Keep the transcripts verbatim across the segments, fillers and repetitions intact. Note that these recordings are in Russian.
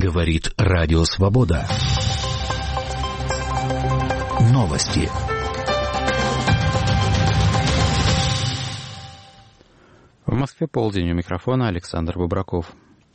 Говорит Радио Свобода. Новости. В Москве полдень, у микрофона Александр Бубраков.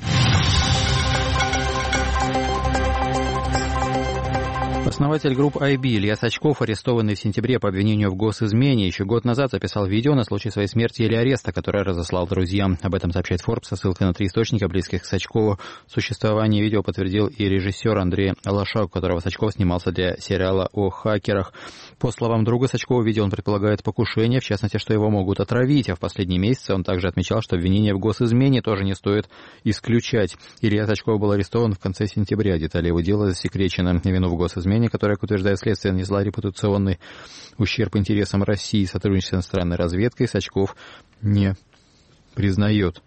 Основатель групп ай би Илья Сачков, арестованный в сентябре по обвинению в госизмене, еще год назад записал видео на случай своей смерти или ареста, которое разослал друзьям. Об этом сообщает Forbes со ссылкой на три источника, близких к Сачкову. Существование видео подтвердил и режиссер Андрей Лошак, у которого Сачков снимался для сериала о хакерах. По словам друга Сачкова, в видео он предполагает покушение, в частности, что его могут отравить. А в последние месяцы он также отмечал, что обвинение в госизмене тоже не стоит исключать. Илья Сачков был арестован в конце сентября. Детали его дела засекречены. Вину в госизмене, которая, как утверждает следствие, нанесла репутационный ущерб интересам России и сотрудничества с иностранной разведкой, Сачков не признает.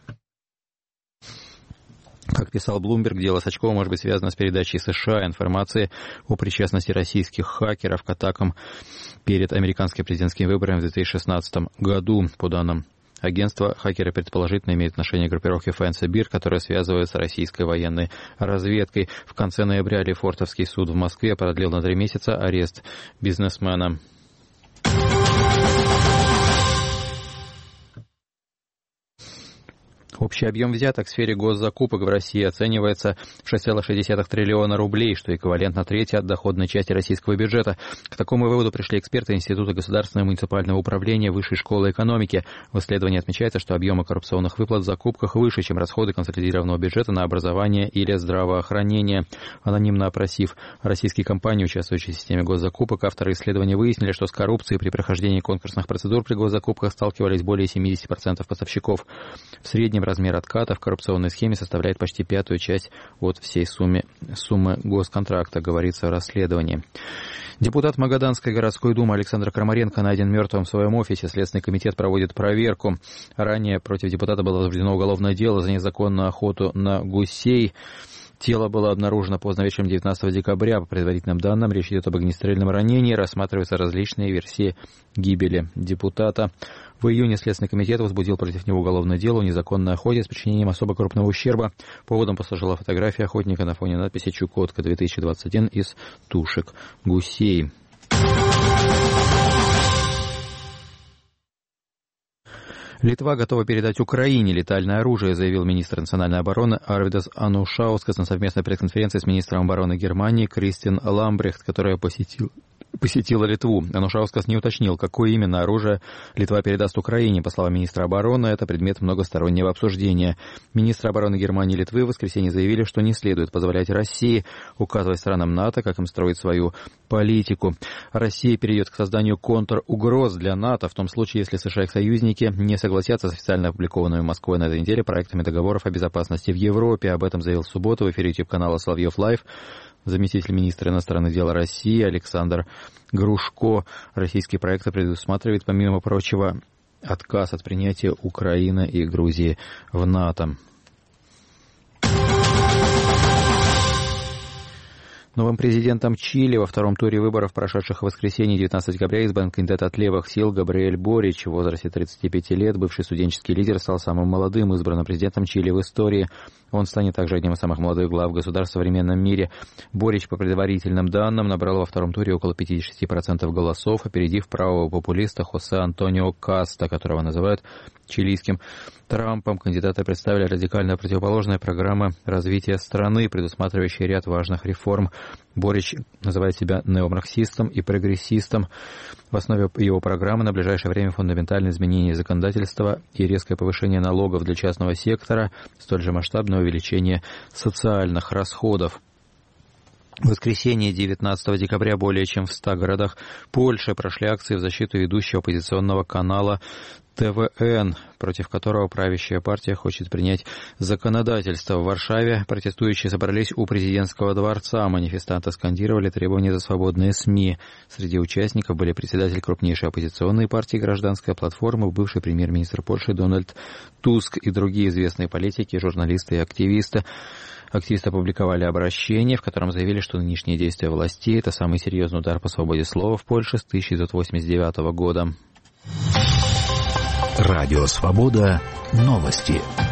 Как писал Bloomberg, дело Сачкова может быть связано с передачей США информации о причастности российских хакеров к атакам перед американскими президентскими выборами в две тысячи шестнадцатом году. По данным агентства, хакеры предположительно имеют отношение к группировке Фэнсибир, которая связывается с российской военной разведкой. В конце ноября Лефортовский суд в Москве продлил на три месяца арест бизнесмена. Общий объем взяток в сфере госзакупок в России оценивается в шесть целых шесть десятых триллиона рублей, что эквивалентно трети от доходной части российского бюджета. К такому выводу пришли эксперты Института государственного и муниципального управления Высшей школы экономики. В исследовании отмечается, что объемы коррупционных выплат в закупках выше, чем расходы консолидированного бюджета на образование или здравоохранение. Анонимно опросив российские компании, участвующие в системе госзакупок, авторы исследования выяснили, что с коррупцией при прохождении конкурсных процедур при госзакупках сталкивались более семьдесят процентов поставщиков. В среднем размер отката в коррупционной схеме составляет почти пятую часть от всей суммы, суммы госконтракта, говорится в расследовании. Депутат Магаданской городской думы Александр Крамаренко найден мертвым в своем офисе. Следственный комитет проводит проверку. Ранее против депутата было возбуждено уголовное дело за незаконную охоту на гусей. Тело было обнаружено поздно вечером девятнадцатого декабря. По предварительным данным, речь идет об огнестрельном ранении. Рассматриваются различные версии гибели депутата. В июне Следственный комитет возбудил против него уголовное дело о незаконной охоте с причинением особо крупного ущерба. Поводом послужила фотография охотника на фоне надписи «Чукотка две тысячи двадцать один» из тушек гусей. Литва готова передать Украине летальное оружие, заявил министр национальной обороны Арвидас Анушаускас на совместной пресс-конференции с министром обороны Германии Кристин Ламбрехт, которая посетил, посетила Литву. Анушаускас не уточнил, какое именно оружие Литва передаст Украине. По словам министра обороны, это предмет многостороннего обсуждения. Министры обороны Германии и Литвы в воскресенье заявили, что не следует позволять России указывать странам НАТО, как им строить свою политику. Россия перейдет к созданию контругроз для НАТО в том случае, если США и их союзники не согласятся с официально опубликованными Москвой на этой неделе проектами договоров о безопасности в Европе. Об этом заявил в субботу в эфире YouTube-канала «Соловьев Лайв» заместитель министра иностранных дел России Александр Грушко. Российские проекты предусматривают, помимо прочего, отказ от принятия Украины и Грузии в НАТО. Новым президентом Чили во втором туре выборов, прошедших в воскресенье девятнадцатого декабря, избран кандидат от левых сил Габриэль Борич. В возрасте тридцати пяти лет бывший студенческий лидер стал самым молодым избранным президентом Чили в истории. Он станет также одним из самых молодых глав государств в современном мире. Борич, по предварительным данным, набрал во втором туре около пятьдесят шесть процентов голосов, опередив правого популиста Хосе Антонио Каста, которого называют чилийским Трампом. Кандидаты представили радикально противоположные программы развития страны, предусматривающие ряд важных реформ. Борич называет себя неомарксистом и прогрессистом. В основе его программы на ближайшее время фундаментальные изменения законодательства и резкое повышение налогов для частного сектора, столь же масштабное увеличение социальных расходов. В воскресенье девятнадцатого декабря более чем в ста городах Польши прошли акции в защиту ведущего оппозиционного канала тэ вэ эн, против которого правящая партия хочет принять законодательство. В Варшаве протестующие собрались у президентского дворца. Манифестанты скандировали требования за свободные СМИ. Среди участников были председатель крупнейшей оппозиционной партии «Гражданская платформа», бывший премьер-министр Польши Дональд Туск и другие известные политики, журналисты и активисты. Активисты опубликовали обращение, в котором заявили, что нынешние действия властей – это самый серьезный удар по свободе слова в Польше с тысяча девятьсот восемьдесят девятого года. Радио «Свобода». Новости.